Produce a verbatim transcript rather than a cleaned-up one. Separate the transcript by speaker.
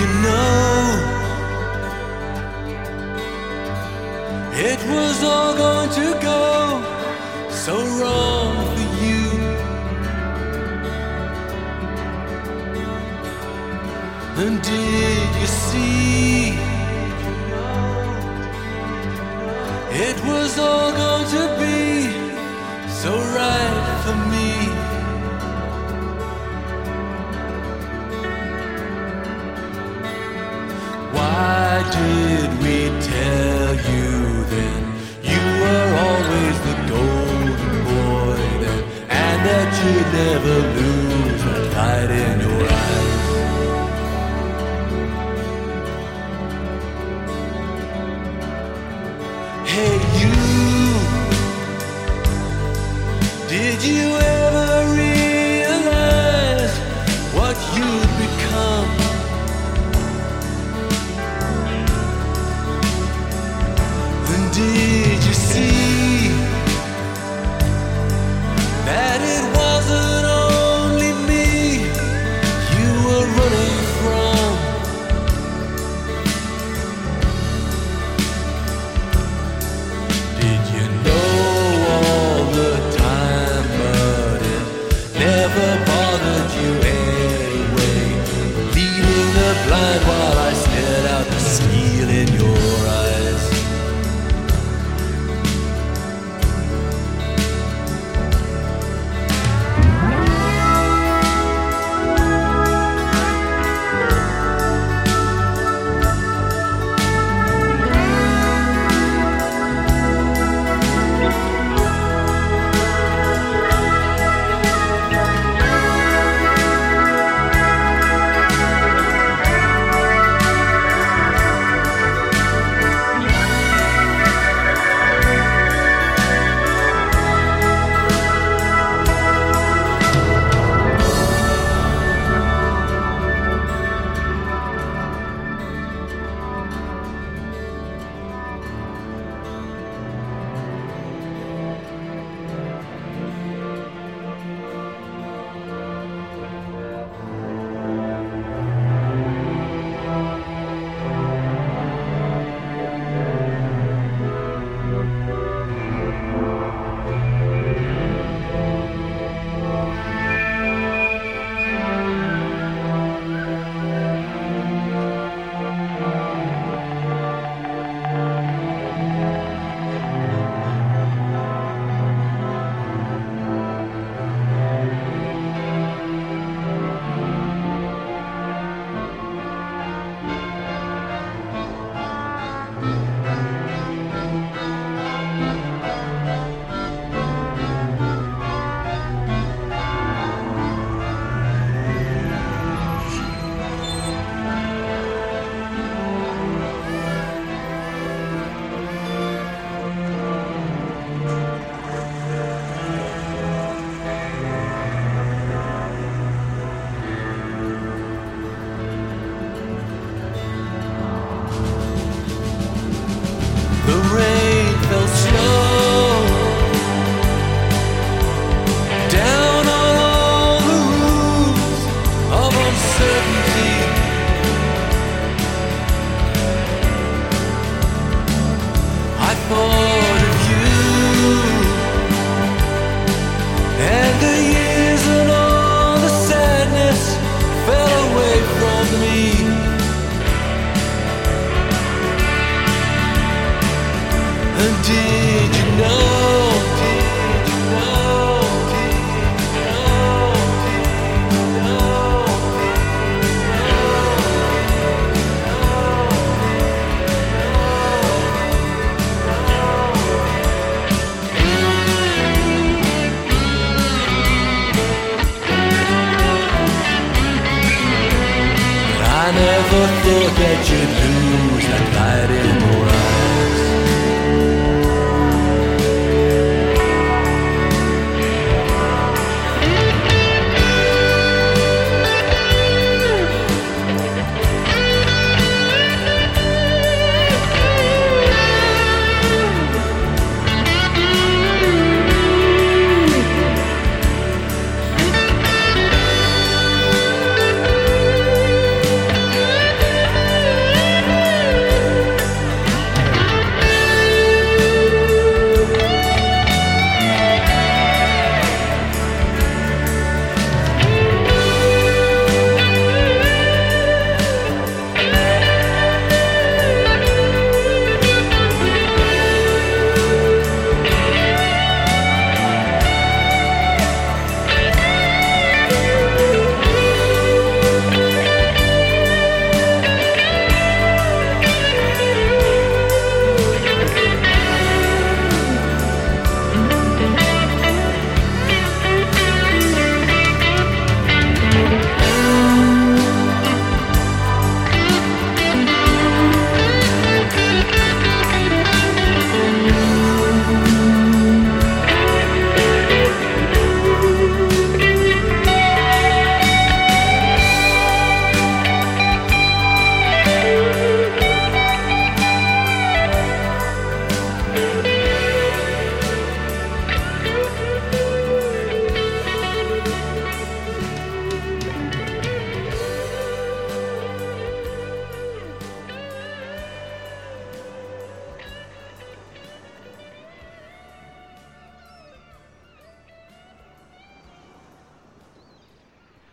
Speaker 1: you know it was all going to go so wrong for you? And did you see it was all going to be so right for me? Why did we tell you then you were always the golden boy then, and that you'd never lose that light in your eyes? Hey you, did you ever realize what you'd become? And did you see that it wasn't only me you were running from? Did you know all the time, but it never bothered you anyway, leading the blind while I stared out the steel in your eyes? The rain fell slow down on all the roofs of uncertainty. I thought of you and the years and all the sadness fell away from me. And did you know, did you know, did you know, did you know, I never thought that you'd lose that light in